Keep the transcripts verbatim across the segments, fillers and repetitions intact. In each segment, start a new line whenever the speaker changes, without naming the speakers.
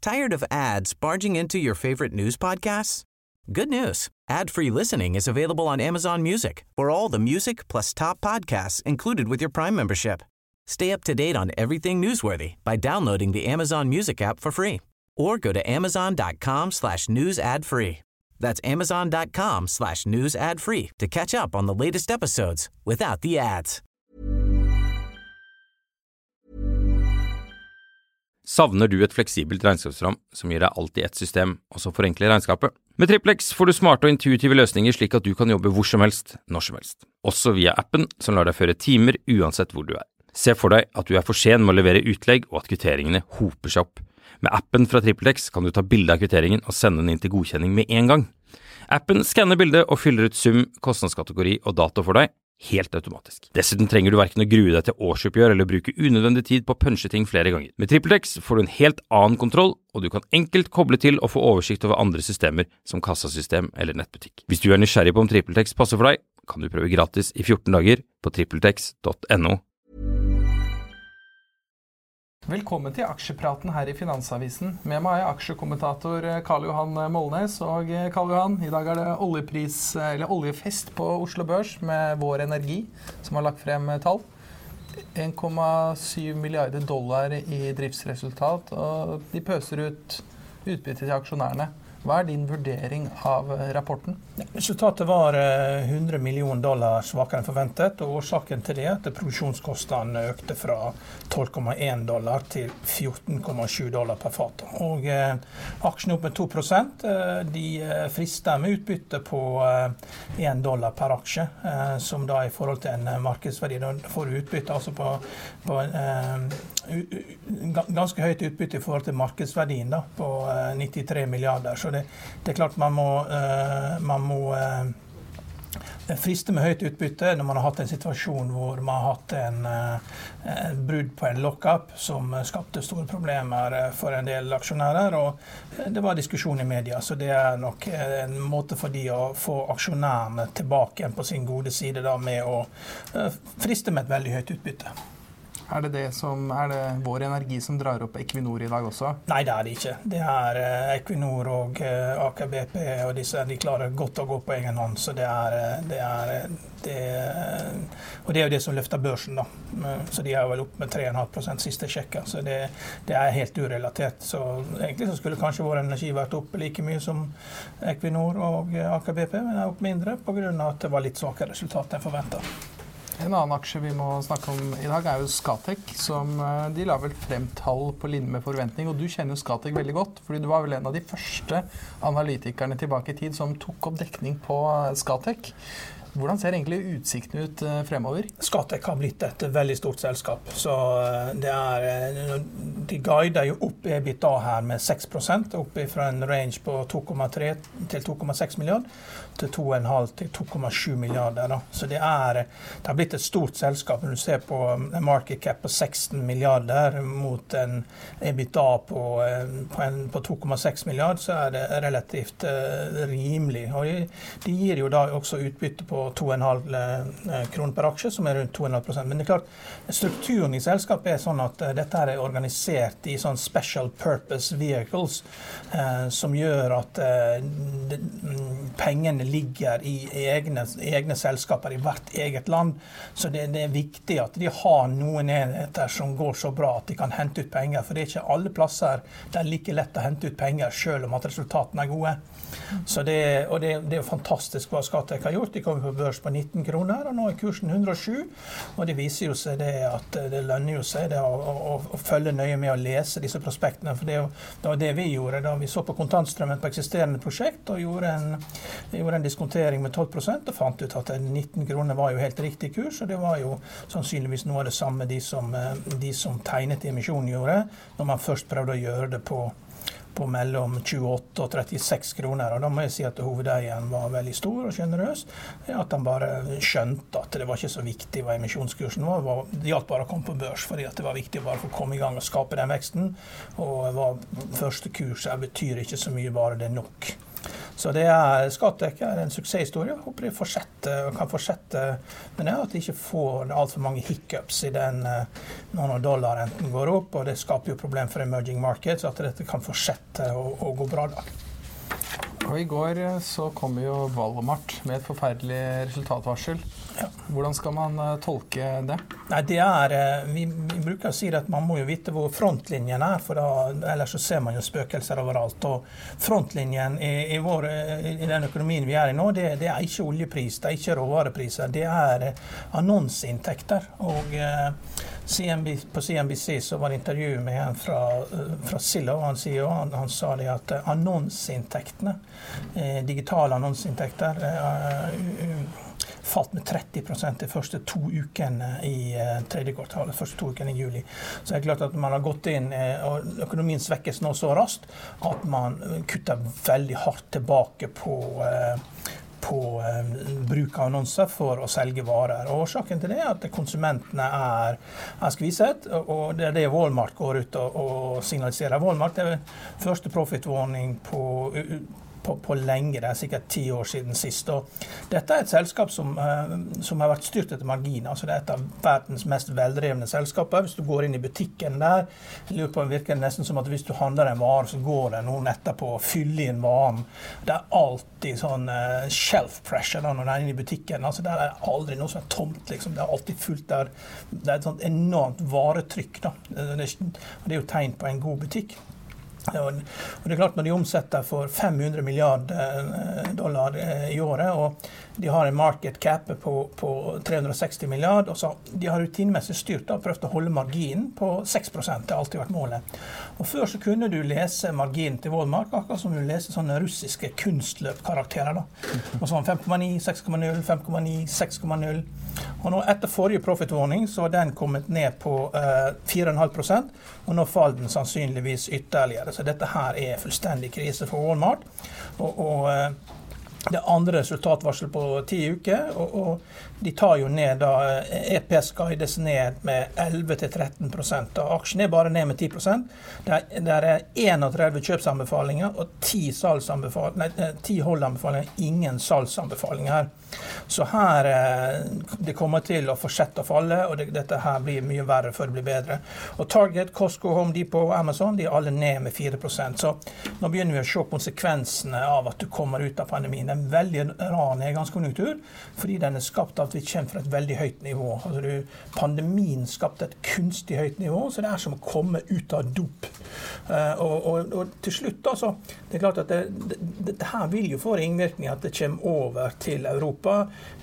Tired of ads barging into your favorite news podcasts? Good news. Ad-free listening is available on Amazon Music for all the music plus top podcasts included with your Prime membership. Stay up to date on everything newsworthy by downloading the Amazon Music app for free or go to amazon.com slash news ad free. That's amazon.com slash news ad free to catch up on the latest episodes without the ads.
Savner du et fleksibelt regnskapsprogram som gir deg alt i ett system, og som forenkler regnskapet? Med TrippelX får du smarte og intuitive løsninger slik at du kan jobbe hvor som helst, når som helst. Også via appen som lar deg føre timer uansett hvor du er. Se for deg at du er for sen med å levere utlegg og at kvitteringene hoper seg opp. Med appen fra TrippelX kan du ta bilde av kvitteringen og sende den inn til godkjenning med en gang. Appen skanner bildet og fyller ut sum, kostnadskategori og dato for deg, helt automatisk. Dessuten trenger du hverken å grue deg til årsoppgjør eller bruke unødvendig tid på å punche ting flere ganger. Med TrippelX får du en helt annen kontroll, og du kan enkelt koble til og få oversikt over andre systemer som kassasystem eller nettbutikk. Hvis du er nysgjerrig på om TrippelX passer for deg, kan du prøve gratis i fjorten dager på trippeltex punktum no.
Velkommen til aksjepraten her i Finansavisen. Med meg er aksjekommentator Karl Johan Molnes, og Karl Johan, i dag er det oljepris, eller oljefest på Oslo Børs med Vår Energi, som har lagt frem tall. en komma syv milliarder dollar i driftsresultat, og de pøser ut utbytte til aksjonærene. Hva er din vurdering av rapporten?
Resultatet var hundre millioner dollar svakere enn forventet, og årsaken til det er at produksjonskostnadene økte fra tolv komma én dollar til fjorten komma sju dollar per fat. Og eh, aksjen opp med to prosent, eh, de frister med utbytte på én eh, dollar per aksje, eh, som da i forhold til en markedsverdi, da får du utbytte altså på, på eh, ganske høyt utbytte i forhold til markedsverdien da, på eh, nittitre milliarder, så Det, det er klart man må, uh, man må uh, friste med høyt utbytte når man har hatt en situasjon hvor man har hatt en, uh, en brudd på en lock-up som skapte store problemer for en del aksjonærer, og det var diskusjon i media, så det er nok en måte for de å få aksjonærene tilbake igjen på sin gode side da, med å uh, friste med et veldig høyt utbytte.
Er det, det, som, er det Vår Energi som drar opp Equinor i dag også?
Nei, det er det ikke. Det er uh, Equinor og uh, Aker B P, og disse, de klarer godt å gå på egen hånd, så det er, det er det, og det er jo det som løfter børsen da. Så de er vel opp med tre komma fem prosent siste sjekket, så det, det er helt urelatert. Så egentlig så skulle kanskje Vår Energi vært oppe like mye som Equinor og uh, Aker B P, men er opp mindre på grunn av at det var litt svakere resultat enn forventet.
En annen aksje vi må snakke om i dag er jo Scatec, som de la vel frem tall på linje med forventning, og du kjenner jo Scatec veldig godt, fordi du var vel en av de første analytikerne tilbake i tid som tok opp dekning på Scatec. Hvordan ser egentlig utsikten ut fremover?
Scatec har blitt et veldig stort selskap, så det er, de guider jo opp EBITDA her med seks prosent, opp fra en range på to komma tre til to komma seks milliarder, til to komma fem til to komma sju milliarder. Da. Så det, er, det har blitt et stort selskap. Når du ser på en market cap på seksten milliarder mot en EBITDA på, på, en, på to komma seks milliarder, så er det relativt uh, rimelig. Og de, de gir jo da også utbytte på to komma fem kroner per aksje, som er rundt to komma fem prosent. Men det er klart, strukturen i selskapet er sånn at uh, dette er organisert i sånn special purpose vehicles, uh, som gjør at uh, de, pengene ligger i egne, egne selskaper i hvert eget land. Så det, det er viktig at de har noen enheter som går så bra at de kan hente ut penger, for det er ikke alle plasser det er like lett å hente ut penger selv om at resultatene er gode. Så det, og det, det er fantastisk hva Scatec har gjort. De kommer på børs på nitten kroner, og nå er kursen hundre og sju, og det viser jo seg det at det lønner jo seg det å, å, å følge nøye med å lese disse prospektene, for det, det var det vi gjorde da vi så på kontantstrømmen på eksisterende prosjekt og gjorde en, gjorde en diskontering med tolv prosent og fant ut at nitten kroner var jo helt riktig kurs, og det var jo sannsynligvis noe av det samme de som, de som tegnet emisjonen gjorde, når man først prøvde å gjøre det på på mellom tjueåtte og trettiseks kroner, og da må jeg si at hovedeieren var veldig stor og generøs, at han bare skjønte at det var ikke så viktig hva emisjonskursen var, det gjaldt bare å komme på børs, fordi at det var viktig å bare få komme i gang og skape den veksten, og hva første kurs betyr ikke så mye, bare det er nok. Så det er, Scatec er en suksesshistorie. Jeg håper det fortsetter, kan fortsette. Men det er at de ikke får alt for mange hiccups i den når dollarrenten går opp, og det skaper jo problem for emerging markets, så at dette kan fortsette å, å gå bra da.
Og i går så kom jo Walmart med et forferdelig resultatvarsel. Ja. Hvordan skal man tolke det?
Nei, det er, vi, vi bruker å si at man må jo vite hvor frontlinjen er, for da, ellers så ser man jo spøkelser overalt. Og frontlinjen i, i, vår, i den økonomien vi er i nå, det, det er ikke oljepris, det er ikke råvarepriser, det er annonseinntekter. Og C N B, på C N B C så var det intervju med en fra, fra Zillow, han, sier, han, han sa det at annonseinntektene, eh, digitale annonseinntekter, eh, falt med tretti prosent de første to ukene i eh, tredje kvartal, første to ukene i juli. Så det er klart at man har gått inn, eh, og økonomien svekkes nå så raskt, at man kutter veldig hardt tilbake på eh, på eh, bruk av annonser for å selge varer. Og årsaken til det er at konsumentene er, er skviset, og det er det Walmart går ut og, og signaliserer. Walmart er første profit warning på, på, på lenge, det er sikkert ti år siden sist. Og dette er et selskap som, eh, som har vært styrt etter marginer, altså det er et av verdens mest veldrevne selskaper. Hvis du går inn i butikken der, jeg lurer på, virker det nesten som at hvis du handler en vare, så går det noen etterpå og fyller inn varen. Det er alltid sånn uh, shelf pressure da, når du er inne i butikken. Altså, der er aldri noe som er tomt, liksom. Det er alltid fullt der. Det er et sånt enormt varetrykk, da. Det, det, det er jo tegn på en god butikk. Og det er klart når de omsetter for fem hundre milliarder dollar i året, og de har en market cap på, på tre hundre og seksti milliarder, og så de har rutinemessig styrt og prøvd å holde marginen på seks prosent, det har alltid vært målet. Og før så kunne du lese marginen til Walmart, akkurat som du leser sånne russiske kunstløpkarakterer da. Og sånn fem komma ni, seks komma null, fem komma ni, seks komma null. Og nå etter forrige profit warning så var den kommet ned på uh, fire komma fem prosent, og nå faller den sannsynligvis ytterligere. Så dette her er fullstendig krise for Walmart. Og, og uh, det andre resultatvarsel på ti uker, og, og de tar jo ned da, E P S guides ned med elleve til tretten prosent, og aksjen er bare ned med ti prosent. Det er, det er trettien kjøpsanbefalinger og ti salgsanbefalinger, nei, ti holdanbefalinger, ingen salgsanbefalinger her. Så her, det kommer til å fortsette å falle, og det, dette her blir mye verre før det blir bedre. Og Target, Costco, Home Depot og Amazon, de er alle ned med fire prosent. Så nå begynner vi å se konsekvensene av at du kommer ut av pandemien. Det er en veldig rar nedgangskonjunktur, fordi den er skapt av at vi kommer fra et veldig høyt nivå. Altså, du, pandemien skapte et kunstig høyt nivå, så det er som å komme ut av dop. Uh, og, og, og til slutt da, så det er klart at det, det, dette her vil jo få innvirkning at det kommer over til Europa,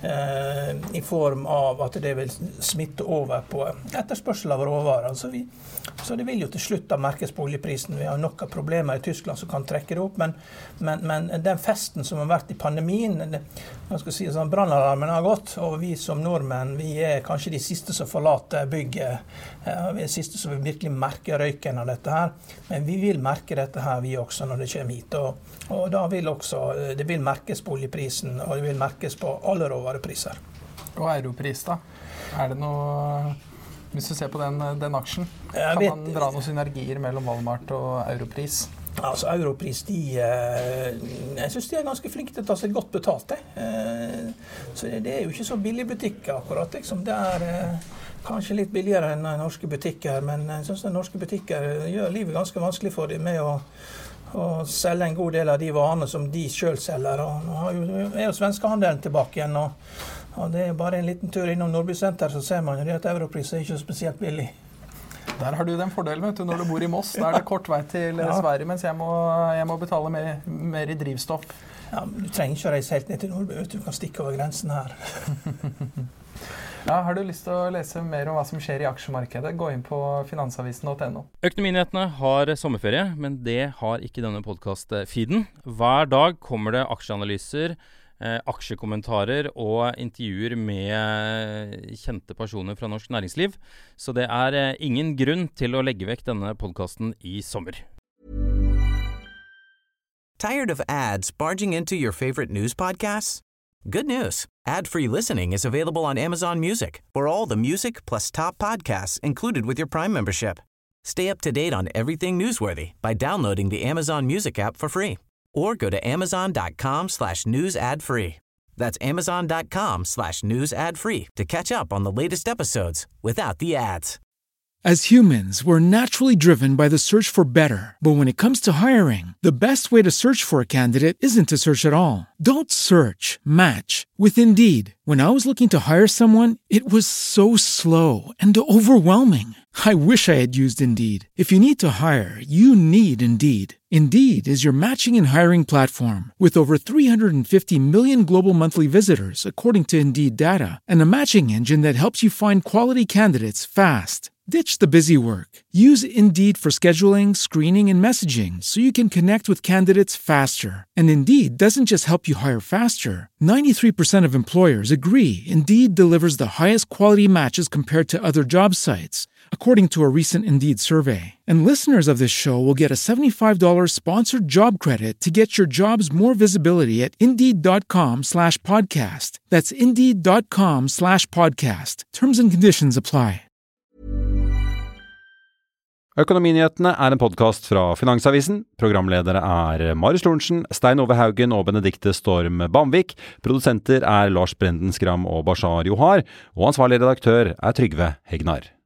uh, i form av at det vil smitte over på etterspørsel av råvarer. Altså vi, så det vil jo til slutt da merkes på oljeprisen. Vi har nok av problemer i Tyskland som kan trekke det opp, men, men, men den festen som har vært i pandemien, det, jeg skal si sånn, brannalarmen har gått, og vi som nordmenn, vi er kanskje de siste som forlater bygget, uh, vi er de siste som vil virkelig merke røyken av dette her. Men vi vil merke dette her vi også når det kommer hit, og, og da vil også, det vil merkes på oljeprisen, og det vil merkes på alle råvarepriser.
Og europris da? Er det noe, hvis du ser på den, den aksjen, kan
vet,
man dra noen synergier mellom Walmart og europris?
Altså Europris, de, jeg synes de er ganske flinke til å ta seg godt betalt. Så det er jo ikke så billig butikk akkurat, liksom. Det er kanskje litt billigere enn norske butikker, men jeg synes at norske butikker gjør livet ganske vanskelig for dem med å, å selge en god del av de varene som de selv selger. Og nå har jo, er jo svenskehandelen tilbake igjen, og, og det er bare en liten tur innom Nordby Senter, så ser man jo at Europris er ikke spesielt billig.
Der har du den fordelen, vet du, når du bor i Moss. Da er det kort vei til ja. Sverige, mens jeg må, jeg må betale mer, mer i drivstoff.
Ja, du trenger ikke å reise helt ned til Nordby, du kan stikke over grensen her.
Ja, har du lyst til å lese mer om hva som skjer i aksjemarkedet? Gå inn på finansavisen punktum no.
Økonominyhetene har sommerferie, men det har ikke denne podcast-feeden. Hver dag kommer det aksjeanalyser, eh, aksjekommentarer og intervjuer med kjente personer fra norsk næringsliv. Så det er eh, ingen grunn til å legge vekk denne podcasten i sommer.
Tired of ads barging into your favorite news podcasts? Good news. Ad-free listening is available on Amazon Music for all the music plus top podcasts included with your Prime membership. Stay up to date on everything newsworthy by downloading the Amazon Music app for free or go to amazon.com slash news ad free. That's amazon.com slash news ad free to catch up on the latest episodes without the ads.
As humans, we're naturally driven by the search for better. But when it comes to hiring, the best way to search for a candidate isn't to search at all. Don't search, match with Indeed. When I was looking to hire someone, it was so slow and overwhelming. I wish I had used Indeed. If you need to hire, you need Indeed. Indeed is your matching and hiring platform with over three hundred fifty million global monthly visitors, according to Indeed data, and a matching engine that helps you find quality candidates fast. Ditch the busy work. Use Indeed for scheduling, screening, and messaging so you can connect with candidates faster. And Indeed doesn't just help you hire faster. ninety-three percent of employers agree Indeed delivers the highest quality matches compared to other job sites, according to a recent Indeed survey. And listeners of this show will get a seventy-five dollars sponsored job credit to get your jobs more visibility at Indeed.com slash podcast. That's Indeed.com slash podcast. Terms and conditions apply.
Økonominyhetene er en podcast fra Finansavisen. Programledere er Marius Lorentzen, Stein Ove Haugen og Benedikte Storm Bamvik. Produsenter er Lars Brenden Skram og Bashar Johar. Og ansvarlig redaktør er Trygve Hegnar.